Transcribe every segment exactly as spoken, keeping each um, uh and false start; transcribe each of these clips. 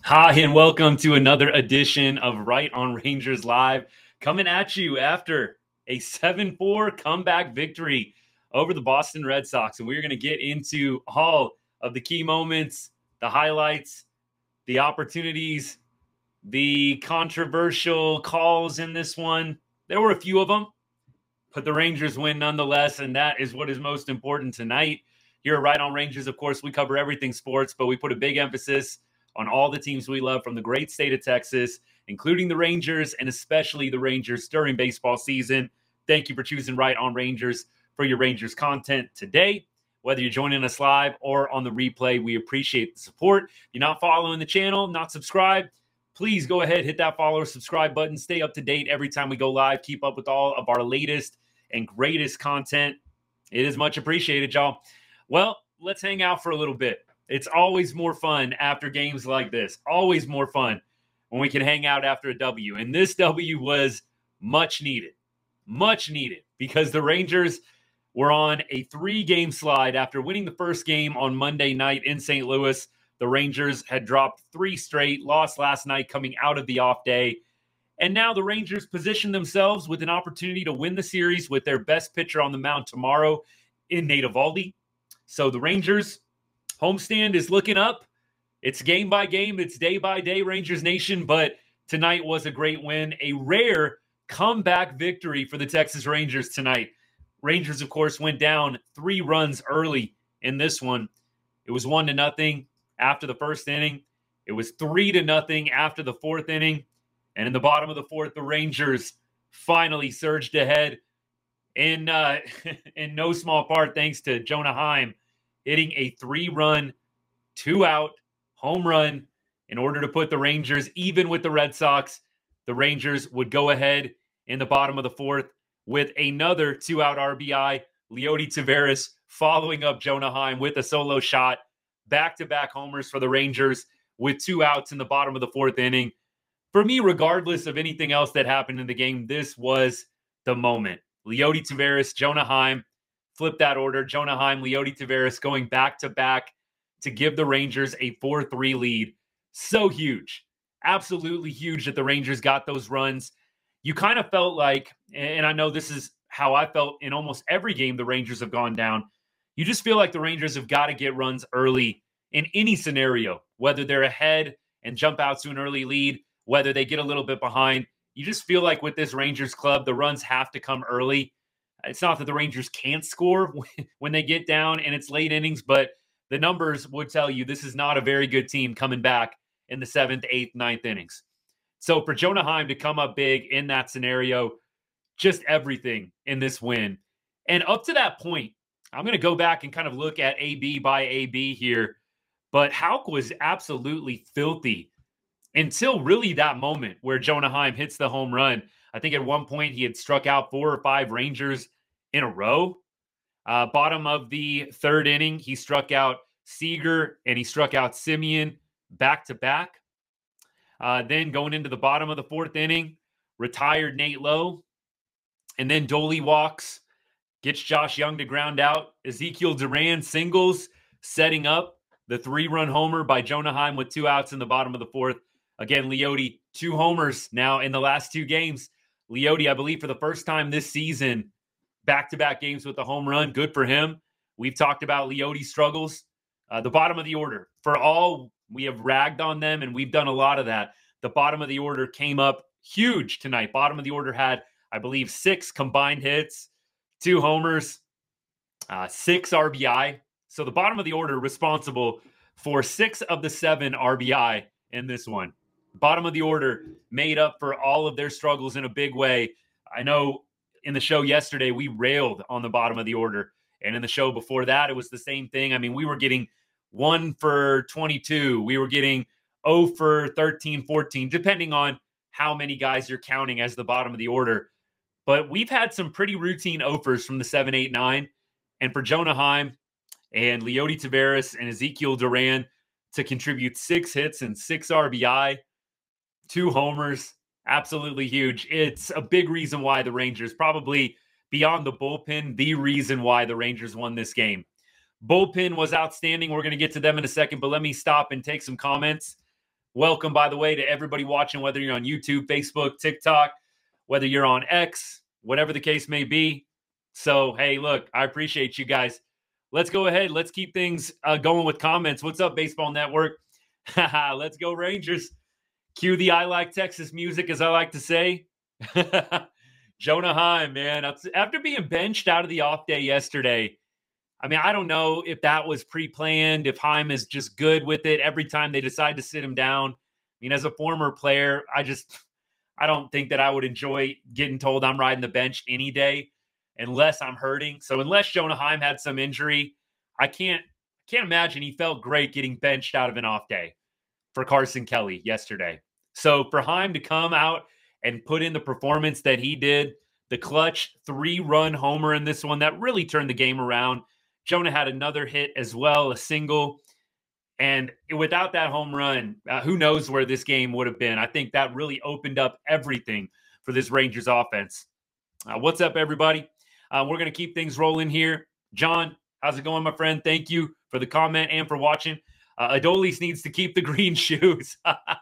Hi, and welcome to another edition of Right on Rangers Live, coming at you after a seven four comeback victory over the Boston Red Sox. And we're going to get into all of the key moments, the highlights, the opportunities, the controversial calls in this one. There were a few of them, but the Rangers win nonetheless, and that is what is most important tonight. Here at Right on Rangers, of course, we cover everything sports, but we put a big emphasis on all the teams we love from the great state of Texas, including the Rangers and especially the Rangers during baseball season. Thank you for choosing Right on Rangers for your Rangers content today. Whether you're joining us live or on the replay, we appreciate the support. If you're not following the channel, not subscribed, please go ahead, hit that follow or subscribe button. Stay up to date every time we go live. Keep up with all of our latest and greatest content. It is much appreciated, y'all. Well, let's hang out for a little bit. It's always more fun after games like this. Always more fun when we can hang out after a W. And this W was much needed. Much needed because the Rangers were on a three-game slide after winning the first game on Monday night in Saint Louis. The Rangers had dropped three straight, lost last night coming out of the off day. And now the Rangers position themselves with an opportunity to win the series with their best pitcher on the mound tomorrow in Nate Eovaldi. So the Rangers homestand is looking up. It's game by game. It's day by day, Rangers Nation. But tonight was a great win, a rare comeback victory for the Texas Rangers tonight. Rangers, of course, went down three runs early in this one. It was one to nothing after the first inning. It was three to nothing after the fourth inning. And in the bottom of the fourth, the Rangers finally surged ahead in, uh, in no small part thanks to Jonah Heim hitting a three-run, two-out home run in order to put the Rangers even with the Red Sox. The Rangers would go ahead in the bottom of the fourth with another two-out R B I. Leody Taveras following up Jonah Heim with a solo shot. Back-to-back homers for the Rangers with two outs in the bottom of the fourth inning. For me, regardless of anything else that happened in the game, this was the moment. Leody Taveras, Jonah Heim, flip that order. Jonah Heim, Leody Taveras going back-to-back to give the Rangers a four three lead. So huge. Absolutely huge that the Rangers got those runs. You kind of felt like, and I know this is how I felt in almost every game the Rangers have gone down, you just feel like the Rangers have got to get runs early in any scenario, whether they're ahead and jump out to an early lead, whether they get a little bit behind. You just feel like with this Rangers club, the runs have to come early. It's not that the Rangers can't score when they get down and it's late innings, but the numbers would tell you this is not a very good team coming back in the seventh, eighth, ninth innings. So for Jonah Heim to come up big in that scenario, just everything in this win. And up to that point, I'm going to go back and kind of look at A B by A B here, but Houck was absolutely filthy until really that moment where Jonah Heim hits the home run. I think at one point he had struck out four or five Rangers in a row. Uh, bottom of the third inning, he struck out Seager and he struck out Simeon back to back. Uh, then going into the bottom of the fourth inning, retired Nate Lowe. And then Dolly walks, gets Josh Young to ground out. Ezekiel Duran singles, setting up the three-run homer by Jonah Heim with two outs in the bottom of the fourth. Again, Leody, two homers now in the last two games. Leody, I believe for the first time this season, back-to-back games with a home run. Good for him. We've talked about Leody's struggles. Uh, the bottom of the order, for all we have ragged on them, and we've done a lot of that, the bottom of the order came up huge tonight. Bottom of the order had, I believe, six combined hits, two homers, uh, six R B I. So the bottom of the order responsible for six of the seven R B I in this one. Bottom of the order made up for all of their struggles in a big way. I know in the show yesterday, we railed on the bottom of the order. And in the show before that, it was the same thing. I mean, we were getting one for twenty-two. We were getting zero for thirteen, fourteen, depending on how many guys you're counting as the bottom of the order. But we've had some pretty routine offers from the seven, eight, nine. And for Jonah Heim and Leody Taveras and Ezekiel Duran to contribute six hits and six R B I, two homers, absolutely huge. It's a big reason why the Rangers, probably beyond the bullpen, the reason why the Rangers won this game. Bullpen was outstanding. We're going to get to them in a second, but let me stop and take some comments Welcome, by the way, to everybody watching, whether you're on YouTube, Facebook, TikTok, whether you're on X, whatever the case may be. So, hey, look, I appreciate you guys. Let's go ahead. Let's keep things uh, going with comments. What's up, Baseball Network? Let's go, Rangers. Cue the I Like Texas music, as I like to say. Jonah Heim, man. After being benched out of the off day yesterday, I mean, I don't know if that was pre-planned, if Heim is just good with it every time they decide to sit him down. I mean, as a former player, I just, I don't think that I would enjoy getting told I'm riding the bench any day unless I'm hurting. So unless Jonah Heim had some injury, I can't, can't imagine he felt great getting benched out of an off day for Carson Kelly yesterday. So for Heim to come out and put in the performance that he did, the clutch three-run homer in this one, that really turned the game around. Jonah had another hit as well, a single. And without that home run, uh, who knows where this game would have been. I think that really opened up everything for this Rangers offense. Uh, what's up, everybody? Uh, we're going to keep things rolling here. John, how's it going, my friend? Thank you for the comment and for watching. Uh, Adolis needs to keep the green shoes.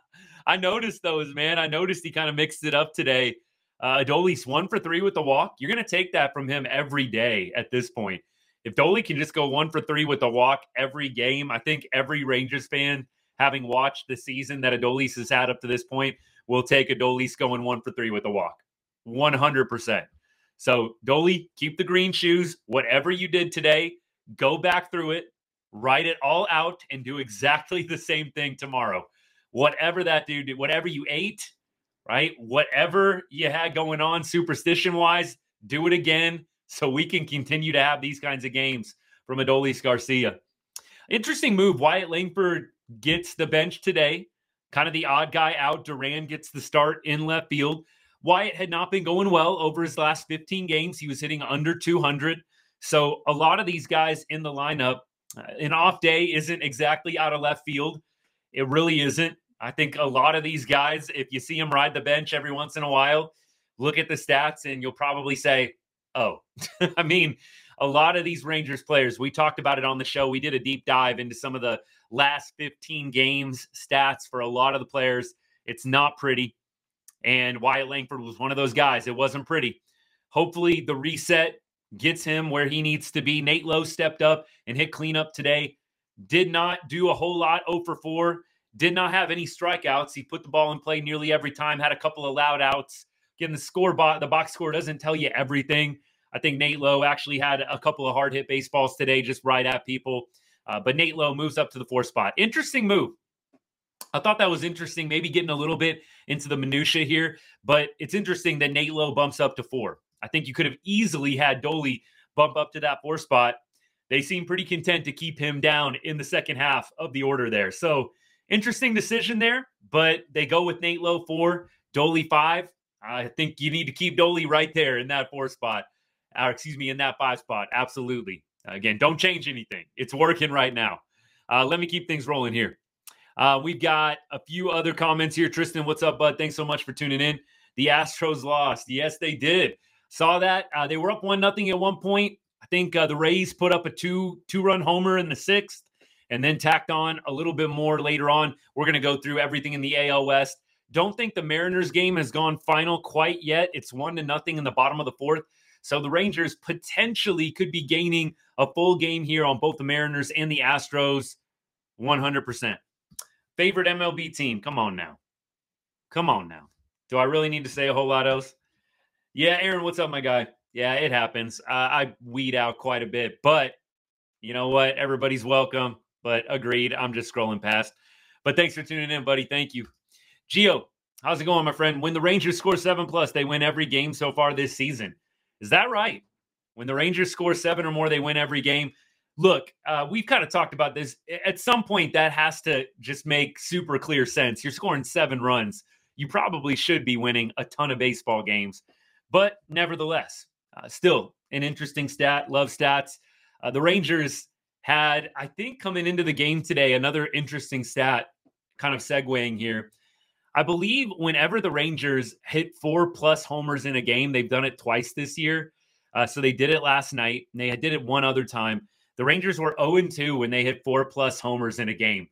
I noticed those, man. I noticed he kind of mixed it up today. Uh, Adolis, one for three with the walk. You're going to take that from him every day at this point. If Doley can just go one for three with a walk every game, I think every Rangers fan, having watched the season that Adolis has had up to this point, will take Adolis going one for three with a walk. one hundred percent. So, Doley, keep the green shoes. Whatever you did today, go back through it, write it all out, and do exactly the same thing tomorrow. Whatever that dude did, whatever you ate, right? Whatever you had going on superstition-wise, do it again, so we can continue to have these kinds of games from Adolis Garcia. Interesting move. Wyatt Langford gets the bench today. Kind of the odd guy out. Duran gets the start in left field. Wyatt had not been going well over his last fifteen games. He was hitting under two hundred. So a lot of these guys in the lineup, uh, an off day isn't exactly out of left field. It really isn't. I think a lot of these guys, if you see them ride the bench every once in a while, look at the stats and you'll probably say, oh, I mean, a lot of these Rangers players, we talked about it on the show. We did a deep dive into some of the last fifteen games stats for a lot of the players. It's not pretty. And Wyatt Langford was one of those guys. It wasn't pretty. Hopefully the reset gets him where he needs to be. Nate Lowe stepped up and hit cleanup today. Did not do a whole lot, oh for four. Did not have any strikeouts. He put the ball in play nearly every time, had a couple of loud outs. Again, the score bo- the box score doesn't tell you everything. I think Nate Lowe actually had a couple of hard hit baseballs today, just right at people. Uh, but Nate Lowe moves up to the fourth spot. Interesting move. I thought that was interesting, maybe getting a little bit into the minutia here, but it's interesting that Nate Lowe bumps up to four. I think you could have easily had Doley bump up to that four spot. They seem pretty content to keep him down in the second half of the order there. So interesting decision there, but they go with Nate Lowe four, Doley five. I think you need to keep Doley right there in that four spot, or excuse me, in that five spot. Absolutely. Again, don't change anything. It's working right now. Uh, let me keep things rolling here. Uh, we've got a few other comments here. Tristan, what's up, bud? Thanks so much for tuning in. The Astros lost. Yes, they did. Saw that. Uh, they were up one nothing at one point. I think uh, the Rays put up a two two run homer in the sixth, and then tacked on a little bit more later on. We're going to go through everything in the A L West. Don't think the Mariners game has gone final quite yet. It's one to nothing in the bottom of the fourth. So the Rangers potentially could be gaining a full game here on both the Mariners and the Astros. one hundred percent. Favorite M L B team? Come on now. Come on now. Do I really need to say a whole lot else? Yeah, Aaron, what's up, my guy? Yeah, it happens. Uh, I weed out quite a bit, but you know what? Everybody's welcome, but agreed. I'm just scrolling past. But thanks for tuning in, buddy. Thank you. Gio, how's it going, my friend? When the Rangers score seven plus, they win every game so far this season. Is that right? When the Rangers score seven or more, they win every game. Look, uh, we've kind of talked about this. At some point, that has to just make super clear sense. You're scoring seven runs. You probably should be winning a ton of baseball games. But nevertheless, uh, still an interesting stat. Love stats. Uh, the Rangers had, I think, coming into the game today, another interesting stat, kind of segueing here. I believe whenever the Rangers hit four plus homers in a game, they've done it twice this year. Uh, so they did it last night, and they did it one other time. The Rangers were oh and two when they hit four plus homers in a game.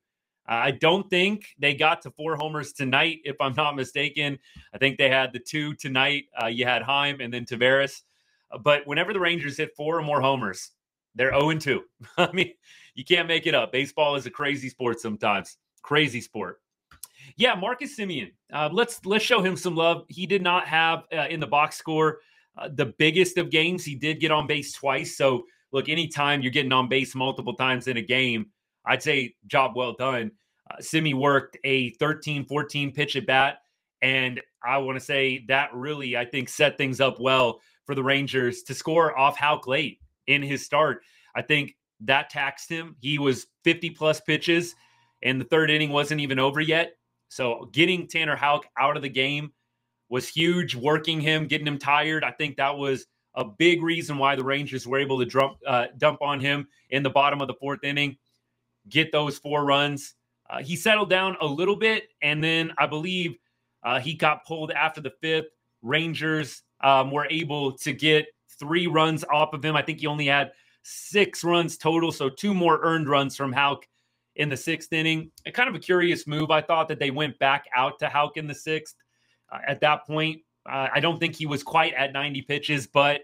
I don't think they got to four homers tonight, if I'm not mistaken. I think they had the two tonight. Uh, you had Heim and then Taveras. But whenever the Rangers hit four or more homers, they're oh and two. I mean, you can't make it up. Baseball is a crazy sport sometimes. Crazy sport. Yeah, Marcus Semien. Uh, let's let's show him some love. He did not have uh, in the box score uh, the biggest of games. He did get on base twice. So look, anytime you're getting on base multiple times in a game, I'd say job well done. Uh, Semien worked a thirteen, fourteen pitch at bat, and I want to say that really, I think, set things up well for the Rangers to score off Houck late in his start. I think that taxed him. He was fifty plus pitches, and the third inning wasn't even over yet. So getting Tanner Houck out of the game was huge, working him, getting him tired. I think that was a big reason why the Rangers were able to dump, uh, dump on him in the bottom of the fourth inning, get those four runs. Uh, he settled down a little bit, and then I believe uh, he got pulled after the fifth. Rangers um, were able to get three runs off of him. I think he only had six runs total, so two more earned runs from Houck in the sixth inning. A kind of a curious move. I thought that they went back out to Houck in the sixth. Uh, at that point, uh, I don't think he was quite at ninety pitches, but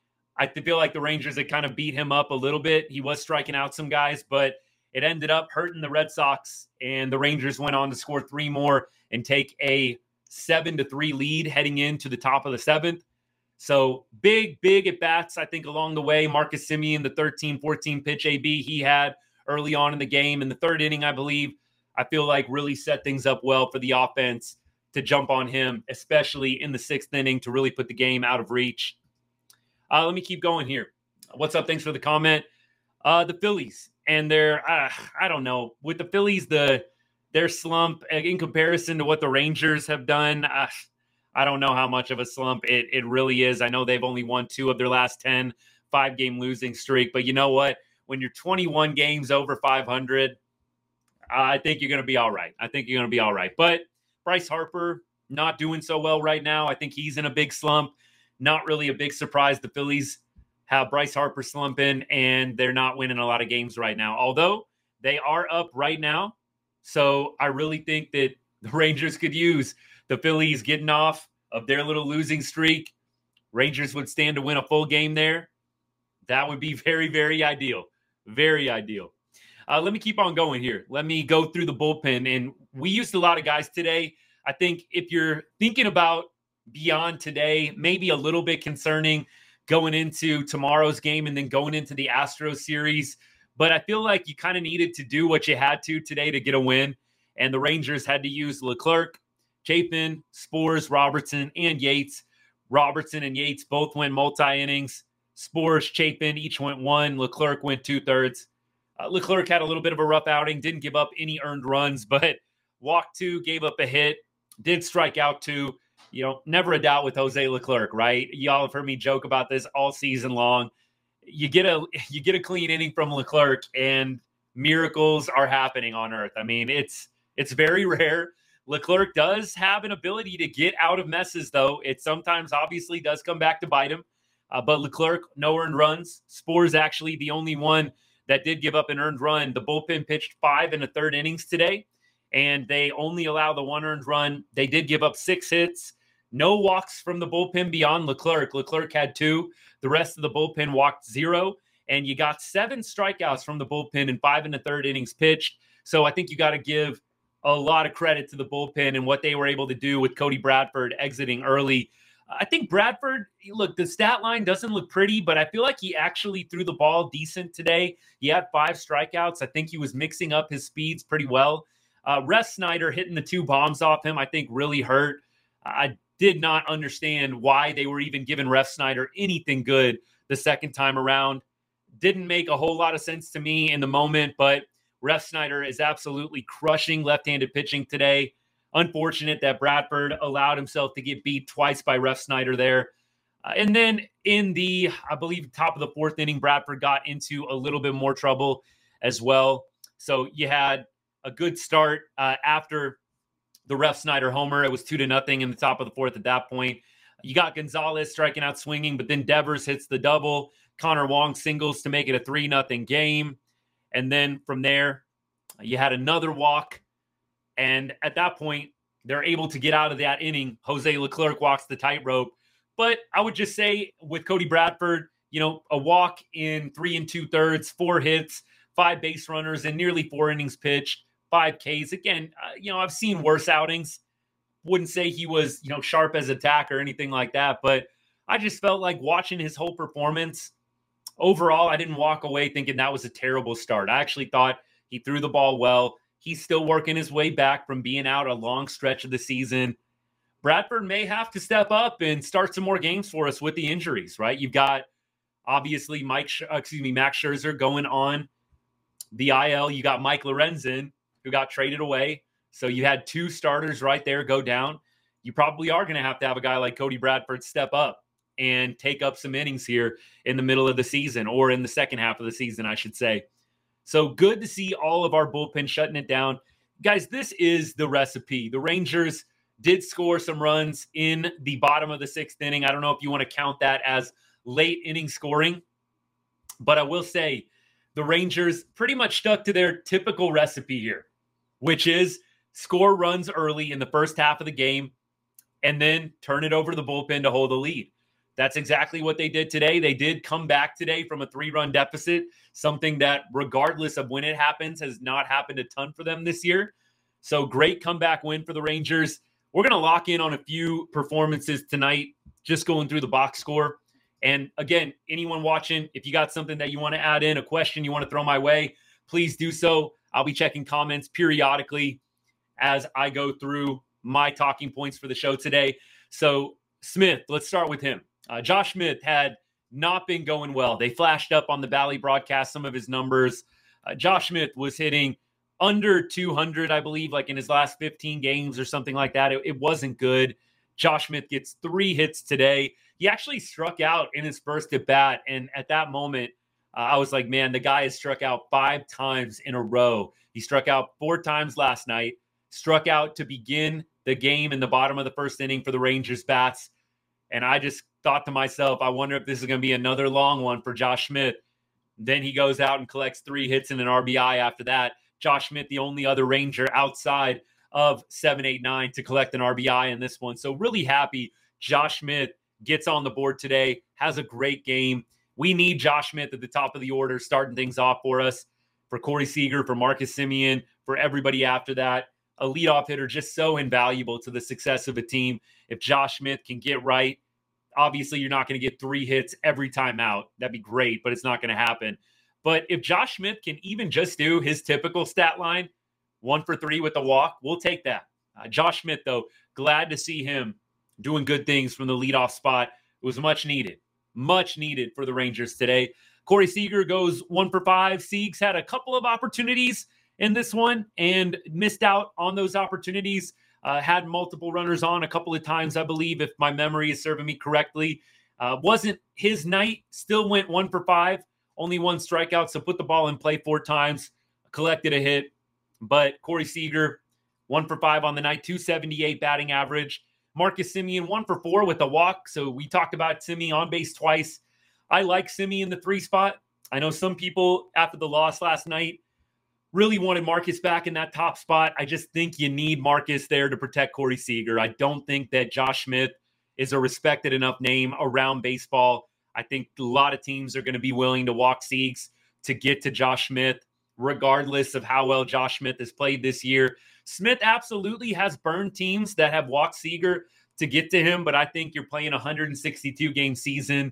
I feel like the Rangers had kind of beat him up a little bit. He was striking out some guys, but it ended up hurting the Red Sox, and the Rangers went on to score three more and take a seven to three lead heading into the top of the seventh. So big, big at bats, I think, along the way. Marcus Semien, the thirteen, fourteen pitch A B he had early on in the game. In the third inning, I believe, I feel like really set things up well for the offense to jump on him, especially in the sixth inning to really put the game out of reach. Uh, let me keep going here. What's up? Thanks for the comment. Uh, the Phillies and their, uh, I don't know, with the Phillies, the their slump in comparison to what the Rangers have done, uh, I don't know how much of a slump it, it really is. I know they've only won two of their last ten, five-game losing streak. But you know what? When you're twenty-one games over five hundred, I think you're going to be all right. I think you're going to be all right. But Bryce Harper, not doing so well right now. I think he's in a big slump. Not really a big surprise. The Phillies have Bryce Harper slumping, and they're not winning a lot of games right now, although they are up right now. So I really think that the Rangers could use the Phillies getting off of their little losing streak. Rangers would stand to win a full game there. That would be very, very ideal. Very ideal. Uh, let me keep on going here. Let me go through the bullpen. And we used a lot of guys today. I think if you're thinking about beyond today, maybe a little bit concerning going into tomorrow's game and then going into the Astros series. But I feel like you kind of needed to do what you had to today to get a win. And the Rangers had to use Leclerc, Chapin, Spuers, Robertson, and Yates. Robertson and Yates both went multi-innings. Spuers, Chapin each went one. Leclerc went two-thirds. Uh, Leclerc had a little bit of a rough outing, didn't give up any earned runs, but walked two, gave up a hit, did strike out two. You know, never a doubt with Jose Leclerc, right? Y'all have heard me joke about this all season long. You get a you get a clean inning from Leclerc, and miracles are happening on Earth. I mean, it's it's very rare. Leclerc does have an ability to get out of messes, though. It sometimes obviously does come back to bite him. Uh, but Leclerc, no earned runs. Spuers actually the only one that did give up an earned run. The bullpen pitched five in the third innings today, and they only allow the one earned run. They did give up six hits. No walks from the bullpen beyond Leclerc. Leclerc had two. The rest of the bullpen walked zero. And you got seven strikeouts from the bullpen and five in the third innings pitched. So I think you got to give a lot of credit to the bullpen and what they were able to do with Cody Bradford exiting early. I think Bradford, look, the stat line doesn't look pretty, but I feel like he actually threw the ball decent today. He had five strikeouts. I think he was mixing up his speeds pretty well. Uh, Refsnyder hitting the two bombs off him, I think really hurt. I did not understand why they were even giving Refsnyder anything good the second time around. Didn't make a whole lot of sense to me in the moment, but Refsnyder is absolutely crushing left-handed pitching today. Unfortunate that Bradford allowed himself to get beat twice by Refsnyder there. Uh, and then in the, I believe, top of the fourth inning, Bradford got into a little bit more trouble as well. So you had a good start uh, after the Refsnyder homer. It was two to nothing in the top of the fourth at that point. You got Gonzalez striking out swinging, but then Devers hits the double. Connor Wong singles to make it a three nothing game. And then from there, You had another walk, and at that point, they're able to get out of that inning. Jose Leclerc walks the tightrope. But I would just say with Cody Bradford, you know, a walk in three and two thirds, four hits, five base runners, and nearly four innings pitched, five Ks. Again, uh, you know, I've seen worse outings. Wouldn't say he was, you know, sharp as attack or anything like that, but I just felt like watching his whole performance, overall, I didn't walk away thinking that was a terrible start. I actually thought he threw the ball well. He's still working his way back from being out a long stretch of the season. Bradford may have to step up and start some more games for us with the injuries, right? You've got, obviously, Mike, excuse me, Max Scherzer going on the I L. You got Mike Lorenzen, who got traded away. So you had two starters right there go down. You probably are going to have to have a guy like Cody Bradford step up and take up some innings here in the middle of the season, or in the second half of the season, I should say. So good to see all of our bullpen shutting it down. Guys, this is the recipe. The Rangers did score some runs in the bottom of the sixth inning. I don't know if you want to count that as late inning scoring, but I will say the Rangers pretty much stuck to their typical recipe here, which is score runs early in the first half of the game and then turn it over to the bullpen to hold the lead. That's exactly what they did today. They did come back today from a three-run deficit, something that, regardless of when it happens, has not happened a ton for them this year. So great comeback win for the Rangers. We're going to lock in on a few performances tonight, just going through the box score. And again, anyone watching, if you got something that you want to add in, a question you want to throw my way, please do so. I'll be checking comments periodically as I go through my talking points for the show today. So Smith, let's start with him. Uh, Josh Smith had not been going well. They flashed up on the Valley broadcast some of his numbers. Uh, Josh Smith was hitting under two hundred, I believe, like in his last fifteen games or something like that. It, it wasn't good. Josh Smith gets three hits today. He actually struck out in his first at bat. And at that moment, uh, I was like, man, the guy has struck out five times in a row. He struck out four times last night, struck out to begin the game in the bottom of the first inning for the Rangers bats. And I just thought to myself, I wonder if this is going to be another long one for Josh Smith. Then he goes out and collects three hits and an R B I after that. Josh Smith, the only other Ranger outside of seven eight nine to collect an R B I in this one. So really happy Josh Smith gets on the board today, has a great game. We need Josh Smith at the top of the order, starting things off for us, for Corey Seager, for Marcus Semien, for everybody after that. A leadoff hitter, just so invaluable to the success of a team. If Josh Smith can get right, obviously you're not going to get three hits every time out. That'd be great, but it's not going to happen. But if Josh Smith can even just do his typical stat line, one for three with the walk, we'll take that. Uh, Josh Smith, though, glad to see him doing good things from the leadoff spot. It was much needed, much needed for the Rangers today. Corey Seager goes one for five. Siegs had a couple of opportunities in this one and missed out on those opportunities. Uh, had multiple runners on a couple of times, I believe, if my memory is serving me correctly. Uh, wasn't his night, still went one for five, only one strikeout, so put the ball in play four times, collected a hit. But Corey Seager, one for five on the night, two seventy-eight batting average. Marcus Semien, one for four with a walk. So we talked about Semien on base twice. I like Semien in the three spot. I know some people, after the loss last night, really wanted Marcus back in that top spot. I just think you need Marcus there to protect Corey Seager. I don't think that Josh Smith is a respected enough name around baseball. I think a lot of teams are going to be willing to walk Siegs to get to Josh Smith, regardless of how well Josh Smith has played this year. Smith absolutely has burned teams that have walked Seager to get to him, but I think you're playing a one hundred sixty-two game season.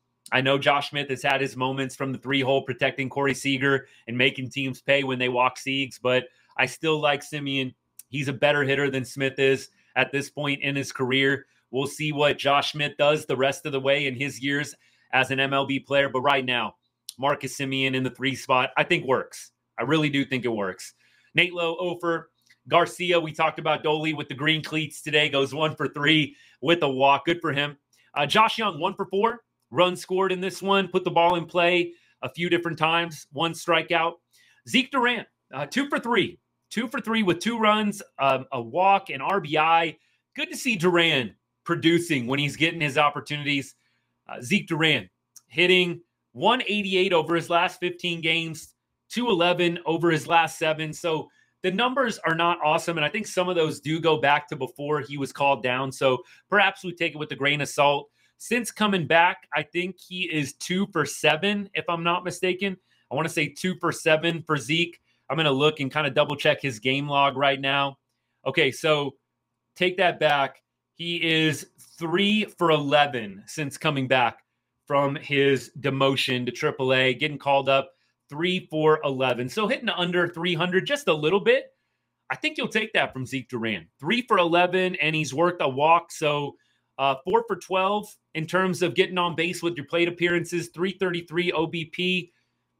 I know Josh Smith has had his moments from the three-hole protecting Corey Seager and making teams pay when they walk Siegs, but I still like Semien. He's a better hitter than Smith is at this point in his career. We'll see what Josh Smith does the rest of the way in his years as an M L B player, but right now, Marcus Semien in the three spot, I think works. I really do think it works. Nate Lowe, Ofer, Garcia, we talked about Dolly with the green cleats today, goes one for three with a walk. Good for him. Uh, Josh Young, one for four. Run scored in this one, put the ball in play a few different times, one strikeout. Zeke Duran, uh, two for three. Two for three with two runs, um, a walk, an R B I. Good to see Duran producing when he's getting his opportunities. Uh, Zeke Duran hitting one eighty-eight over his last fifteen games, two eleven over his last seven. So the numbers are not awesome. And I think some of those do go back to before he was called down. So perhaps we take it with a grain of salt. Since coming back, I think he is two for seven, if I'm not mistaken. I want to say two for seven for Zeke. I'm going to look and kind of double check his game log right now. Okay, so take that back. He is three for eleven since coming back from his demotion to triple A, getting called up three for eleven. So hitting under three hundred just a little bit. I think you'll take that from Zeke Duran. three for eleven, and he's worked a walk. So uh, four for twelve in terms of getting on base with your plate appearances, three thirty-three O B P.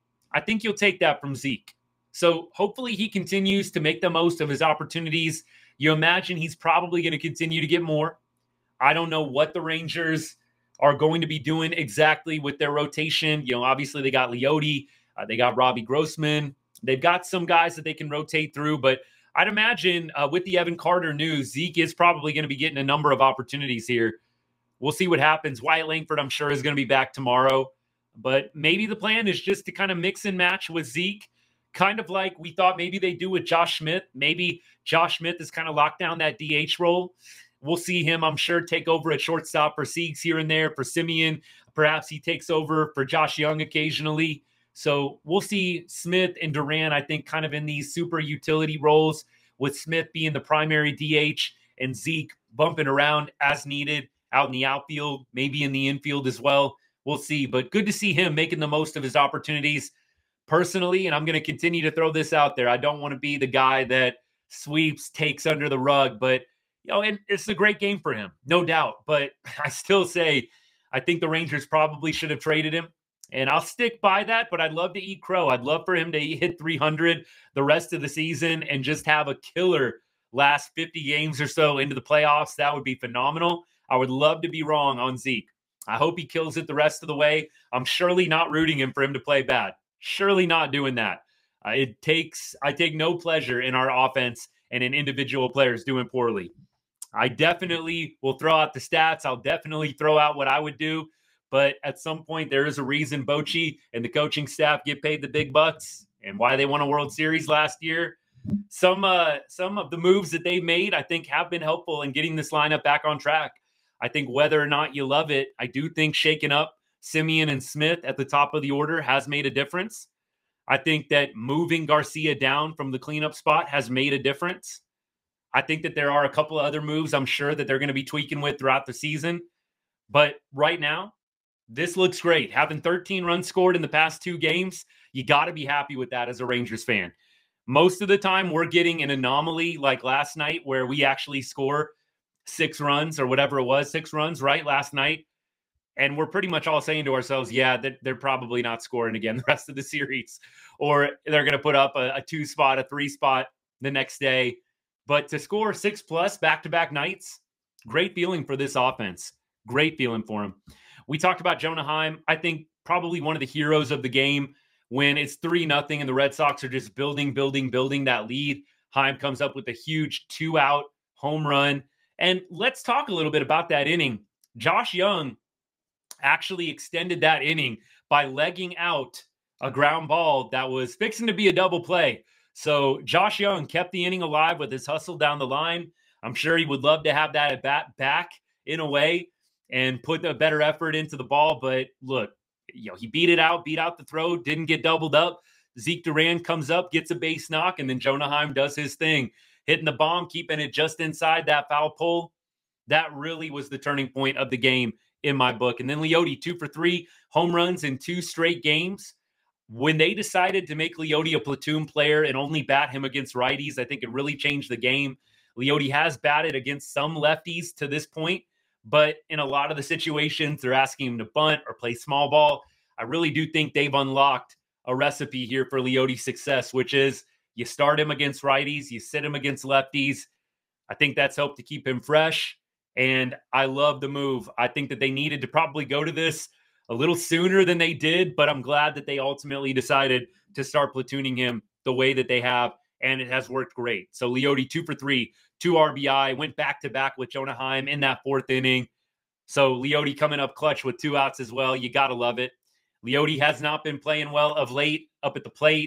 I think you'll take that from Zeke. So hopefully he continues to make the most of his opportunities. You imagine he's probably going to continue to get more. I don't know what the Rangers are going to be doing exactly with their rotation. You know, obviously they got Leody, uh, they got Robbie Grossman. They've got some guys that they can rotate through, but I'd imagine uh, with the Evan Carter news, Zeke is probably going to be getting a number of opportunities here. We'll see what happens. Wyatt Langford, I'm sure, is going to be back tomorrow, but maybe the plan is just to kind of mix and match with Zeke, kind of like we thought maybe they do with Josh Smith. Maybe Josh Smith is kind of locked down that D H role. We'll see him, I'm sure, take over at shortstop for Siegs here and there. For Simeon, perhaps he takes over for Josh Young occasionally. So we'll see Smith and Duran, I think, kind of in these super utility roles, with Smith being the primary D H and Zeke bumping around as needed out in the outfield, maybe in the infield as well. We'll see. But good to see him making the most of his opportunities. Personally, and I'm going to continue to throw this out there, I don't want to be the guy that sweeps, takes under the rug, but you know, and it's a great game for him, no doubt. But I still say I think the Rangers probably should have traded him, and I'll stick by that. But I'd love to eat crow. I'd love for him to hit three hundred the rest of the season and just have a killer last fifty games or so into the playoffs. That would be phenomenal. I would love to be wrong on Zeke. I hope he kills it the rest of the way. I'm surely not rooting him for him to play bad. Surely not doing that. Uh, it takes, I take no pleasure in our offense and in individual players doing poorly. I definitely will throw out the stats. I'll definitely throw out what I would do. But at some point, there is a reason Bochy and the coaching staff get paid the big bucks and why they won a World Series last year. Some, uh, some of the moves that they've made, I think, have been helpful in getting this lineup back on track. I think whether or not you love it, I do think shaking up Simeon and Smith at the top of the order has made a difference. I think that moving Garcia down from the cleanup spot has made a difference. I think that there are a couple of other moves I'm sure that they're going to be tweaking with throughout the season. But right now, this looks great. Having thirteen runs scored in the past two games, you got to be happy with that as a Rangers fan. Most of the time, we're getting an anomaly like last night where we actually score six runs or whatever it was, six runs, right, last night. And we're pretty much all saying to ourselves, yeah, that they're probably not scoring again the rest of the series. Or they're going to put up a, a two spot, a three spot the next day. But to score six plus back-to-back nights, great feeling for this offense. Great feeling for him. We talked about Jonah Heim. I think probably one of the heroes of the game when it's three nothing and the Red Sox are just building, building, building that lead. Heim comes up with a huge two-out home run. And let's talk a little bit about that inning. Josh Young actually extended that inning by legging out a ground ball that was fixing to be a double play. So Josh Young kept the inning alive with his hustle down the line. I'm sure he would love to have that at bat back in a way and put a better effort into the ball. But look, you know, he beat it out, beat out the throw, didn't get doubled up. Zeke Duran comes up, gets a base knock, and then Jonah Heim does his thing, hitting the bomb, keeping it just inside that foul pole. That really was the turning point of the game in my book. And then Leody, two for three home runs in two straight games. When they decided to make Leody a platoon player and only bat him against righties, I think it really changed the game. Leody has batted against some lefties to this point, but in a lot of the situations, they're asking him to bunt or play small ball. I really do think they've unlocked a recipe here for Leody's success, which is you start him against righties, you sit him against lefties. I think that's helped to keep him fresh. And I love the move. I think that they needed to probably go to this a little sooner than they did, but I'm glad that they ultimately decided to start platooning him the way that they have, and it has worked great. So Leody, two for three, two R B I, went back-to-back with Jonah Heim in that fourth inning. So Leody coming up clutch with two outs as well. You got to love it. Leody has not been playing well of late up at the plate.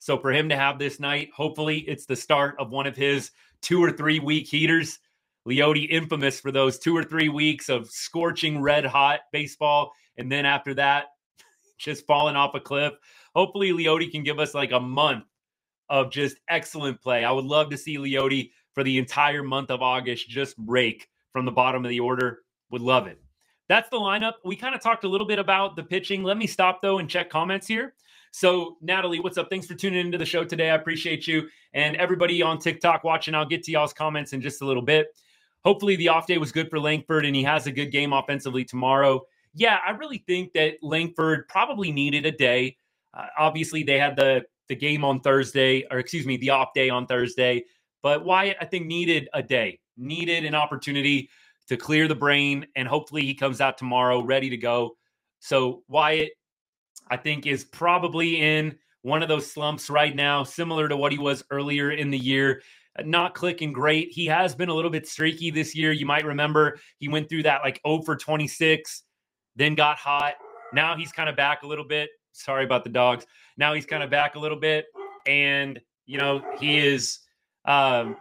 So for him to have this night, hopefully it's the start of one of his two or three week heaters. Leody infamous for those two or three weeks of scorching red hot baseball. And then after that, just falling off a cliff. Hopefully Leody can give us like a month of just excellent play. I would love to see Leody for the entire month of August just rake from the bottom of the order. Would love it. That's the lineup. We kind of talked a little bit about the pitching. Let me stop, though, and check comments here. So, Natalie, what's up? Thanks for tuning into the show today. I appreciate you. And everybody on TikTok watching, I'll get to y'all's comments in just a little bit. Hopefully the off day was good for Langford, and he has a good game offensively tomorrow. Yeah, I really think that Langford probably needed a day. Uh, obviously, they had the, the game on Thursday, or excuse me, the off day on Thursday. But Wyatt, I think, needed a day, needed an opportunity to clear the brain, and hopefully he comes out tomorrow ready to go. So Wyatt, I think, is probably in one of those slumps right now, similar to what he was earlier in the year. Not clicking great. He has been a little bit streaky this year. You might remember he went through that like oh for twenty-six, then got hot. Now he's kind of back a little bit. Sorry about the dogs. Now he's kind of back a little bit. And, you know, he is um,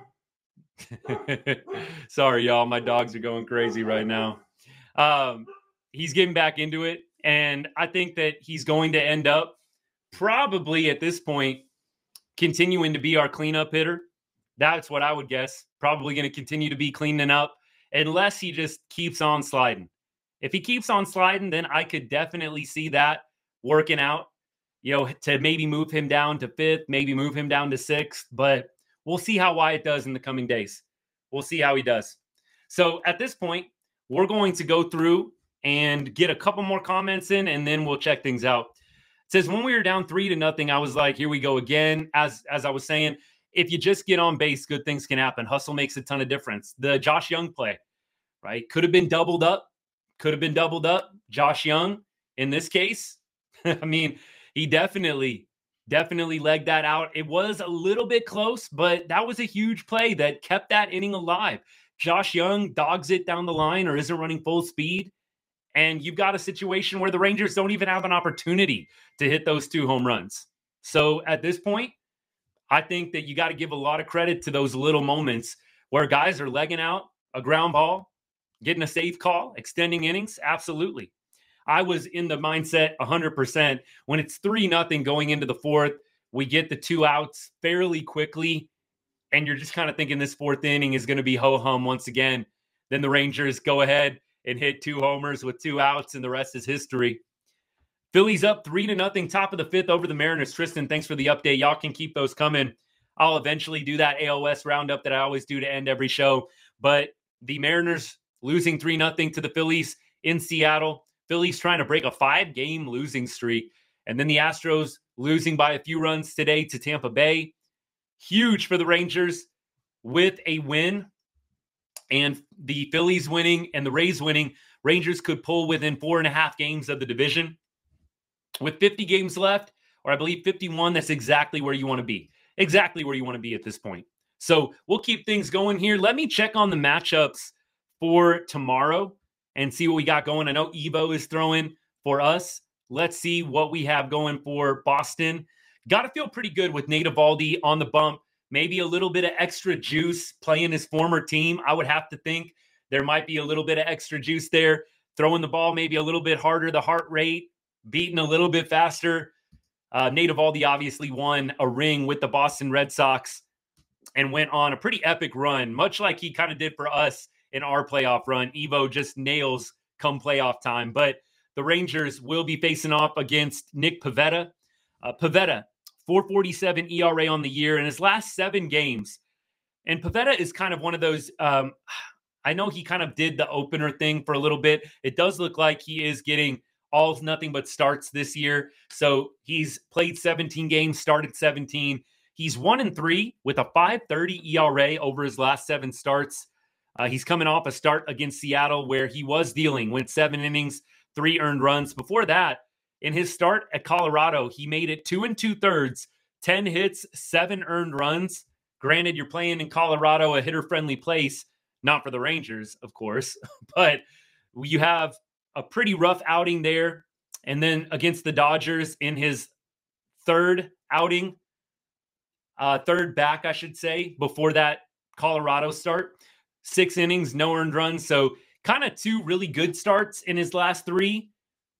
– sorry, y'all. My dogs are going crazy right now. Um, he's getting back into it. And I think that he's going to end up probably at this point continuing to be our cleanup hitter. That's what I would guess. Probably going to continue to be cleaning up unless he just keeps on sliding. If he keeps on sliding, then I could definitely see that working out, you know, to maybe move him down to fifth, maybe move him down to sixth. But we'll see how Wyatt does in the coming days. We'll see how he does. So at this point, we're going to go through and get a couple more comments in, and then we'll check things out. It says, when we were down three to nothing, I was like, here we go again. As, as I was saying, if you just get on base, good things can happen. Hustle makes a ton of difference. The Josh Young play, right? Could have been doubled up. Could have been doubled up. Josh Young, in this case, I mean, he definitely, definitely legged that out. It was a little bit close, but that was a huge play that kept that inning alive. Josh Young dogs it down the line or isn't running full speed. And you've got a situation where the Rangers don't even have an opportunity to hit those two home runs. So at this point, I think that you got to give a lot of credit to those little moments where guys are legging out a ground ball, getting a safe call, extending innings. Absolutely. I was in the mindset one hundred percent when it's three nothing going into the fourth. We get the two outs fairly quickly, and you're just kind of thinking this fourth inning is going to be ho-hum once again. Then the Rangers go ahead and hit two homers with two outs, and the rest is history. Phillies up three to nothing, top of the fifth over the Mariners. Tristan, thanks for the update. Y'all can keep those coming. I'll eventually do that A O S roundup that I always do to end every show. But the Mariners losing three nothing to the Phillies in Seattle. Phillies trying to break a five-game losing streak. And then the Astros losing by a few runs today to Tampa Bay. Huge for the Rangers with a win. And the Phillies winning and the Rays winning, Rangers could pull within four and a half games of the division. With fifty games left, or I believe fifty-one, that's exactly where you want to be. Exactly where you want to be at this point. So we'll keep things going here. Let me check on the matchups for tomorrow and see what we got going. I know Evo is throwing for us. Let's see what we have going for Boston. Got to feel pretty good with Nate Eovaldi on the bump. Maybe a little bit of extra juice playing his former team. I would have to think there might be a little bit of extra juice there. Throwing the ball maybe a little bit harder, the heart rate beating a little bit faster. Uh, Nate Eovaldi obviously won a ring with the Boston Red Sox and went on a pretty epic run, much like he kind of did for us in our playoff run. Evo just nails come playoff time. But the Rangers will be facing off against Nick Pivetta. Uh, Pivetta, four forty-seven E R A on the year in his last seven games. And Pivetta is kind of one of those, um, I know he kind of did the opener thing for a little bit. It does look like he is getting all nothing but starts this year. So he's played seventeen games, started seventeen. He's one and three with a five thirty E R A over his last seven starts. Uh, he's coming off a start against Seattle where he was dealing, went seven innings, three earned runs. Before that, in his start at Colorado, he made it two and two thirds, ten hits, seven earned runs. Granted, you're playing in Colorado, a hitter-friendly place, not for the Rangers, of course, but you have a pretty rough outing there. And then against the Dodgers in his third outing, uh, third back, I should say, before that Colorado start. Six innings, no earned runs. So kind of two really good starts in his last three,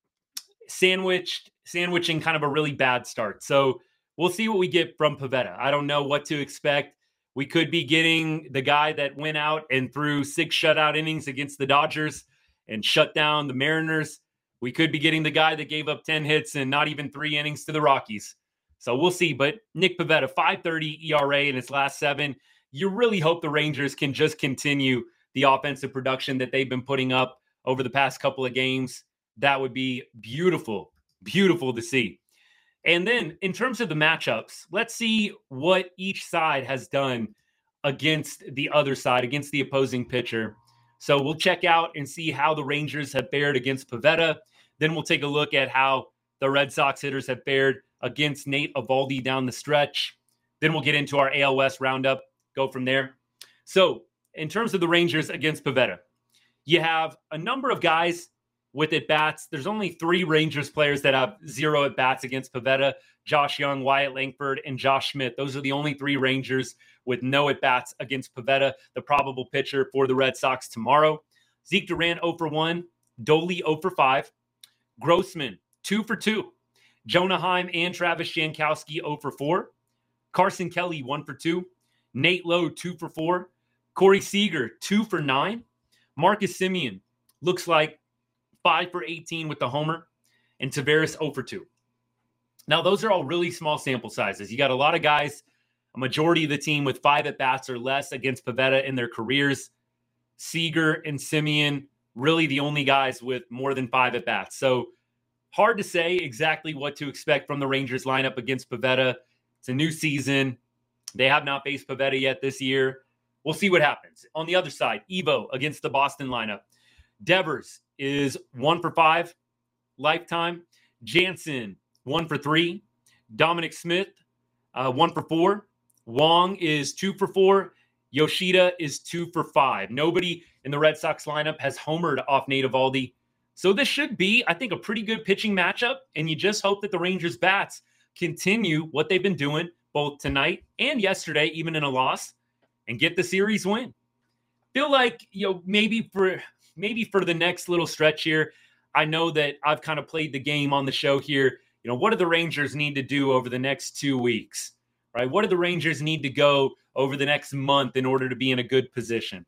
sandwiched, sandwiching kind of a really bad start. So we'll see what we get from Pivetta. I don't know what to expect. We could be getting the guy that went out and threw six shutout innings against the Dodgers and shut down the Mariners. We could be getting the guy that gave up ten hits and not even three innings to the Rockies. So we'll see. But Nick Pivetta, five thirty E R A in his last seven. You really hope the Rangers can just continue the offensive production that they've been putting up over the past couple of games. That would be beautiful, beautiful to see. And then in terms of the matchups, let's see what each side has done against the other side, against the opposing pitcher. So we'll check out and see how the Rangers have fared against Pivetta. Then we'll take a look at how the Red Sox hitters have fared against Nate Eovaldi down the stretch. Then we'll get into our A L West roundup, go from there. So in terms of the Rangers against Pivetta, you have a number of guys with at-bats. There's only three Rangers players that have zero at-bats against Pivetta: Josh Young, Wyatt Langford, and Josh Smith. Those are the only three Rangers with no at-bats against Pivetta, the probable pitcher for the Red Sox tomorrow. Zeke Duran, zero for one. Doley, zero for five. Grossman, two for two. Jonah Heim and Travis Jankowski, zero for four. Carson Kelly, one for two. Nate Lowe, two for four. Corey Seager, two for nine. Marcus Semien looks like five for eighteen with the homer. And Tavares, zero for two. Now, those are all really small sample sizes. You got a lot of guys, a majority of the team with five at-bats or less against Pivetta in their careers. Seager and Semien, really the only guys with more than five at-bats. So hard to say exactly what to expect from the Rangers lineup against Pivetta. It's a new season. They have not faced Pivetta yet this year. We'll see what happens. On the other side, Evo against the Boston lineup. Devers is one for five lifetime. Jansen, one for three. Dominic Smith, uh, one for four. Wong is two for four. Yoshida is two for five. Nobody in the Red Sox lineup has homered off Nate Eovaldi. So this should be, I think, a pretty good pitching matchup. And you just hope that the Rangers bats continue what they've been doing both tonight and yesterday, even in a loss, and get the series win. Feel like, you know, maybe for maybe for the next little stretch here, I know that I've kind of played the game on the show here. You know, what do the Rangers need to do over the next two weeks, right? What do the Rangers need to go over the next month in order to be in a good position?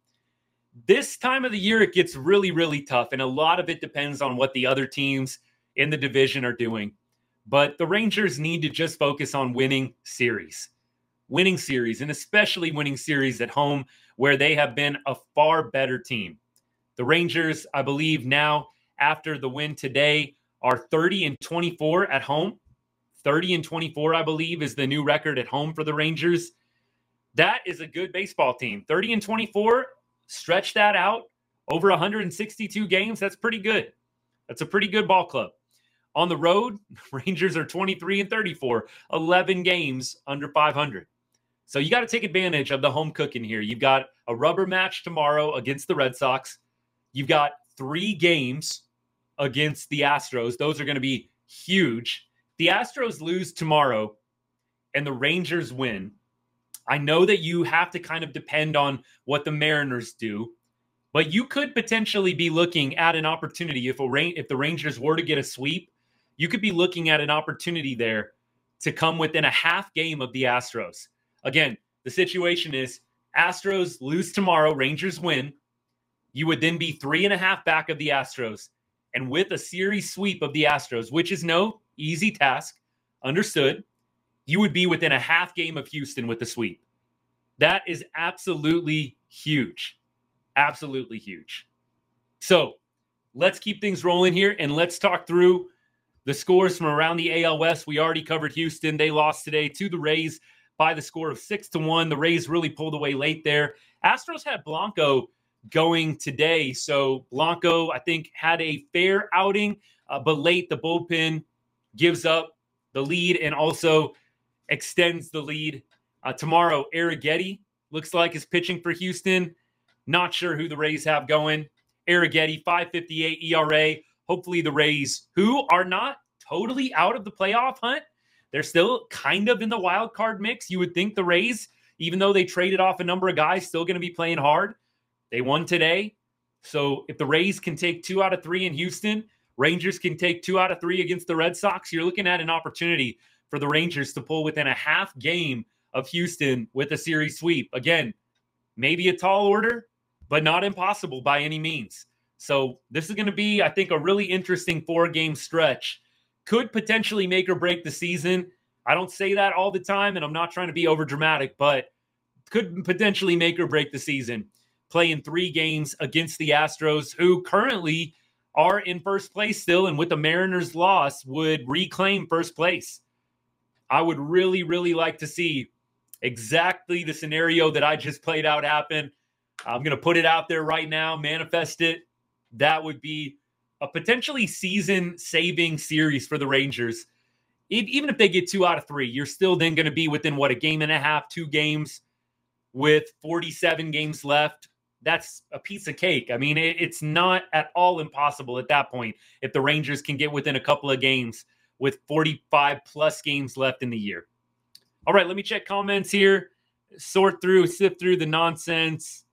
This time of the year, it gets really, really tough, and a lot of it depends on what the other teams in the division are doing. But the Rangers need to just focus on winning series. Winning series, and especially winning series at home, where they have been a far better team. The Rangers, I believe now, after the win today, are thirty and twenty-four at home. thirty and twenty-four, I believe, is the new record at home for the Rangers. That is a good baseball team. thirty and twenty-four, stretch that out over one hundred sixty-two games. That's pretty good. That's a pretty good ball club. On the road, Rangers are twenty-three and thirty-four, eleven games under five hundred. So you got to take advantage of the home cooking here. You've got a rubber match tomorrow against the Red Sox. You've got three games against the Astros. Those are going to be huge. The Astros lose tomorrow and the Rangers win. I know that you have to kind of depend on what the Mariners do, but you could potentially be looking at an opportunity. If, a, if the Rangers were to get a sweep, you could be looking at an opportunity there to come within a half game of the Astros. Again, the situation is Astros lose tomorrow, Rangers win. You would then be three and a half back of the Astros. And with a series sweep of the Astros, which is no easy task, understood, you would be within a half game of Houston with the sweep. That is absolutely huge. Absolutely huge. So let's keep things rolling here and let's talk through the scores from around the A L West. We already covered Houston. They lost today to the Rays by the score of six to one. The Rays really pulled away late there. Astros had Blanco going today. So Blanco, I think, had a fair outing, uh, but late the bullpen gives up the lead and also extends the lead. Uh, tomorrow, Arrighetti looks like is pitching for Houston. Not sure who the Rays have going. Arrighetti, five fifty-eight E R A. Hopefully the Rays, who are not totally out of the playoff hunt, they're still kind of in the wild card mix. You would think the Rays, even though they traded off a number of guys, still going to be playing hard. They won today. So if the Rays can take two out of three in Houston, Rangers can take two out of three against the Red Sox, you're looking at an opportunity for the Rangers to pull within a half game of Houston with a series sweep. Again, maybe a tall order, but not impossible by any means. So this is going to be, I think, a really interesting four-game stretch. Could potentially make or break the season. I don't say that all the time, and I'm not trying to be overdramatic, but could potentially make or break the season. Playing three games against the Astros, who currently are in first place still, and with the Mariners' loss, would reclaim first place. I would really, really like to see exactly the scenario that I just played out happen. I'm going to put it out there right now, manifest it. That would be a potentially season-saving series for the Rangers. Even if they get two out of three, you're still then going to be within, what, a game and a half, two games with forty-seven games left. That's a piece of cake. I mean, it, it's not at all impossible at that point if the Rangers can get within a couple of games with forty-five plus games left in the year. All right, let me check comments here, sort through, sift through the nonsense.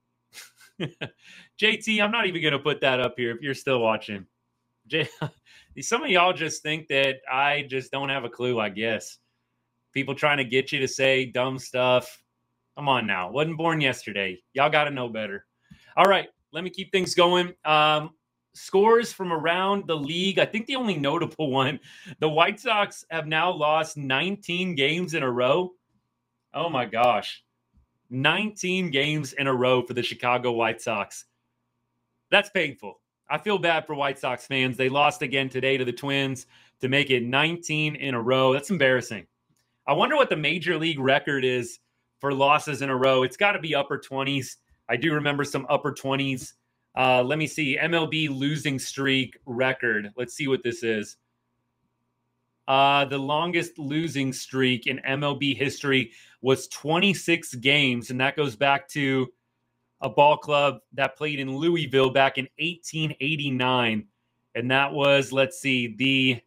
J T, I'm not even going to put that up here if you're still watching. J- Some of y'all just think that I just don't have a clue, I guess. People trying to get you to say dumb stuff. Come on now. Wasn't born yesterday. Y'all got to know better. All right, let me keep things going. Um, scores from around the league. I think the only notable one, the White Sox have now lost nineteen games in a row. Oh, my gosh. nineteen games in a row for the Chicago White Sox. That's painful. I feel bad for White Sox fans. They lost again today to the Twins to make it nineteen in a row. That's embarrassing. I wonder what the major league record is for losses in a row. It's got to be upper twenties. I do remember some upper twenties. Uh, let me see. M L B losing streak record. Let's see what this is. Uh, the longest losing streak in M L B history was twenty-six games, and that goes back to a ball club that played in Louisville back in eighteen eighty-nine. And that was, let's see, the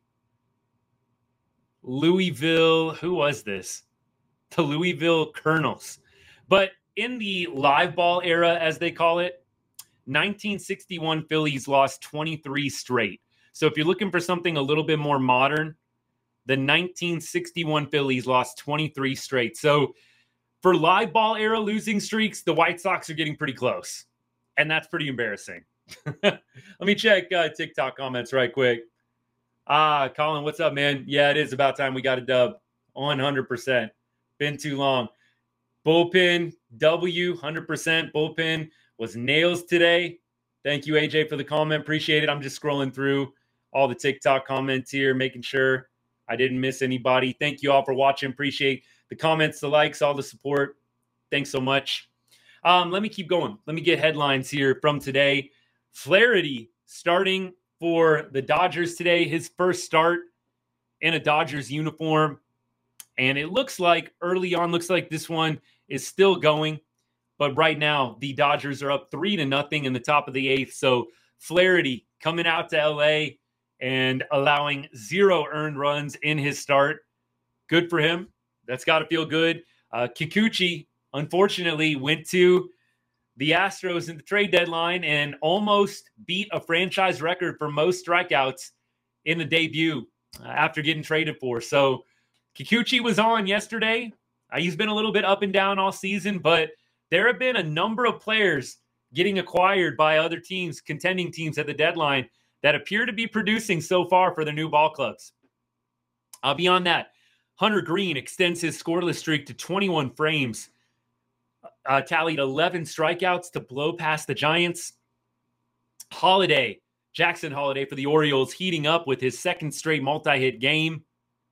Louisville, who was this? The Louisville Colonels. But in the live ball era, as they call it, nineteen sixty-one Phillies lost twenty-three straight. So if you're looking for something a little bit more modern, the nineteen sixty-one Phillies lost twenty-three straight. So for live ball era losing streaks, the White Sox are getting pretty close. And that's pretty embarrassing. Let me check uh, TikTok comments right quick. Ah, Colin, what's up, man? Yeah, it is about time we got a dub. one hundred percent. Been too long. Bullpen, W, one hundred percent. Bullpen was nails today. Thank you, A J, for the comment. Appreciate it. I'm just scrolling through all the TikTok comments here, making sure I didn't miss anybody. Thank you all for watching. Appreciate the comments, the likes, all the support. Thanks so much. Um, let me keep going. Let me get headlines here from today. Flaherty starting for the Dodgers today. His first start in a Dodgers uniform. And it looks like early on, looks like this one is still going. But right now, the Dodgers are up three to nothing in the top of the eighth. So Flaherty coming out to L A and allowing zero earned runs in his start. Good for him. That's got to feel good. Uh, Kikuchi, unfortunately, went to the Astros in the trade deadline and almost beat a franchise record for most strikeouts in the debut uh, after getting traded for. So Kikuchi was on yesterday. Uh, he's been a little bit up and down all season, but there have been a number of players getting acquired by other teams, contending teams at the deadline, that appear to be producing so far for their new ball clubs. Uh, beyond that, Hunter Green extends his scoreless streak to twenty-one frames, uh, tallied eleven strikeouts to blow past the Giants. Holiday, Jackson Holiday for the Orioles, heating up with his second straight multi-hit game.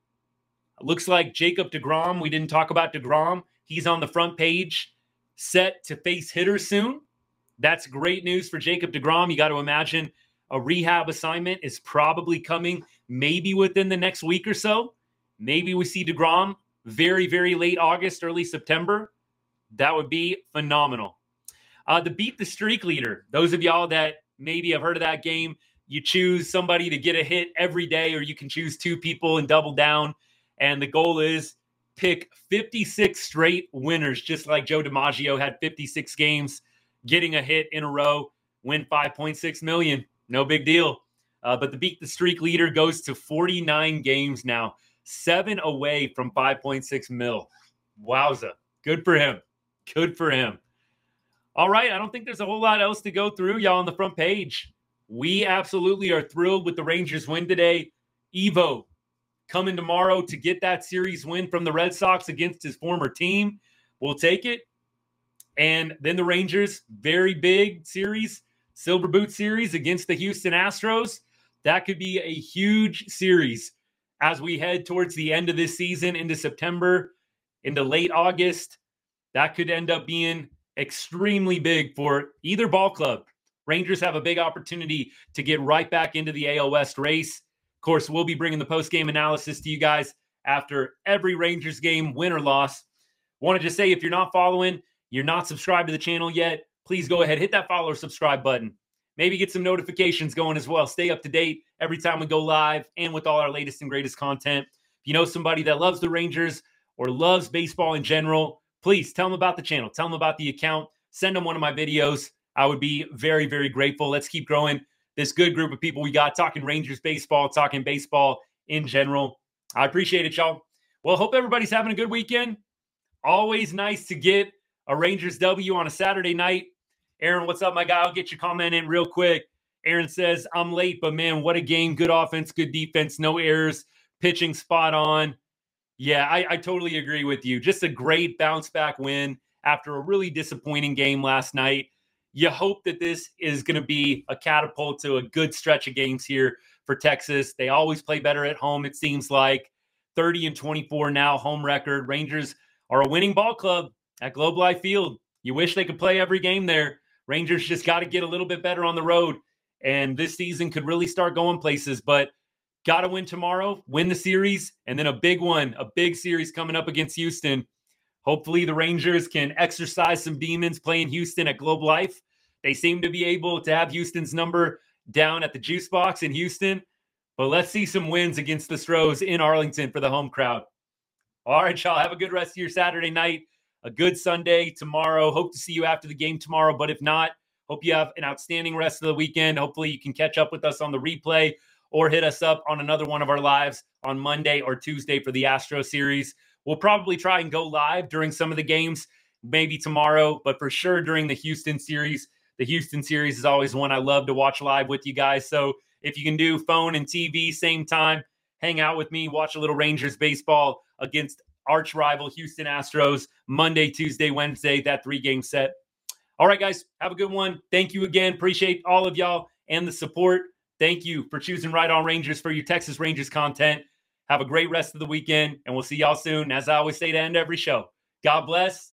Looks like Jacob deGrom, we didn't talk about deGrom. He's on the front page, set to face hitters soon. That's great news for Jacob deGrom. You got to imagine a rehab assignment is probably coming maybe within the next week or so. Maybe we see deGrom very, very late August, early September. That would be phenomenal. Uh, the Beat the Streak leader, those of y'all that maybe have heard of that game, you choose somebody to get a hit every day, or you can choose two people and double down. And the goal is pick fifty-six straight winners, just like Joe DiMaggio had fifty-six games, getting a hit in a row, win five point six million dollars. No big deal. Uh, but the beat the streak leader goes to forty-nine games now, seven away from five point six mil. Wowza. Good for him. Good for him. All right. I don't think there's a whole lot else to go through, y'all, on the front page. We absolutely are thrilled with the Rangers win today. Evo coming tomorrow to get that series win from the Red Sox against his former team. We'll take it. And then the Rangers, very big series, Silver Boot series against the Houston Astros. That could be a huge series as we head towards the end of this season into September, into late August. That could end up being extremely big for either ball club. Rangers have a big opportunity to get right back into the A L West race. Of course, we'll be bringing the post-game analysis to you guys after every Rangers game, win or loss. Wanted to say, if you're not following, you're not subscribed to the channel yet, please go ahead, hit that follow or subscribe button. Maybe get some notifications going as well. Stay up to date every time we go live and with all our latest and greatest content. If you know somebody that loves the Rangers or loves baseball in general, please tell them about the channel. Tell them about the account. Send them one of my videos. I would be very, very grateful. Let's keep growing this good group of people we got talking Rangers baseball, talking baseball in general. I appreciate it, y'all. Well, hope everybody's having a good weekend. Always nice to get a Rangers W on a Saturday night. Aaron, what's up, my guy? I'll get your comment in real quick. Aaron says, I'm late, but man, what a game. Good offense, good defense, no errors, pitching spot on. Yeah, I, I totally agree with you. Just a great bounce back win after a really disappointing game last night. You hope that this is going to be a catapult to a good stretch of games here for Texas. They always play better at home, it seems like. thirty and twenty-four now, home record. Rangers are a winning ball club at Globe Life Field. You wish they could play every game there. Rangers just got to get a little bit better on the road, and this season could really start going places. But got to win tomorrow, win the series, and then a big one, a big series coming up against Houston. Hopefully the Rangers can exercise some demons playing Houston at Globe Life. They seem to be able to have Houston's number down at the juice box in Houston. But let's see some wins against the Stros in Arlington for the home crowd. All right, y'all. Have a good rest of your Saturday night. A good Sunday tomorrow. Hope to see you after the game tomorrow. But if not, hope you have an outstanding rest of the weekend. Hopefully you can catch up with us on the replay or hit us up on another one of our lives on Monday or Tuesday for the Astro series. We'll probably try and go live during some of the games, maybe tomorrow, but for sure during the Houston series. The Houston series is always one I love to watch live with you guys. So if you can do phone and T V same time, hang out with me, watch a little Rangers baseball against arch rival Houston Astros Monday, Tuesday, Wednesday, that three-game set. All right, guys, have a good one. Thank you again. Appreciate all of y'all and the support. Thank you for choosing Right On Rangers for your Texas Rangers content. Have a great rest of the weekend, and we'll see y'all soon. As I always say to end every show, God bless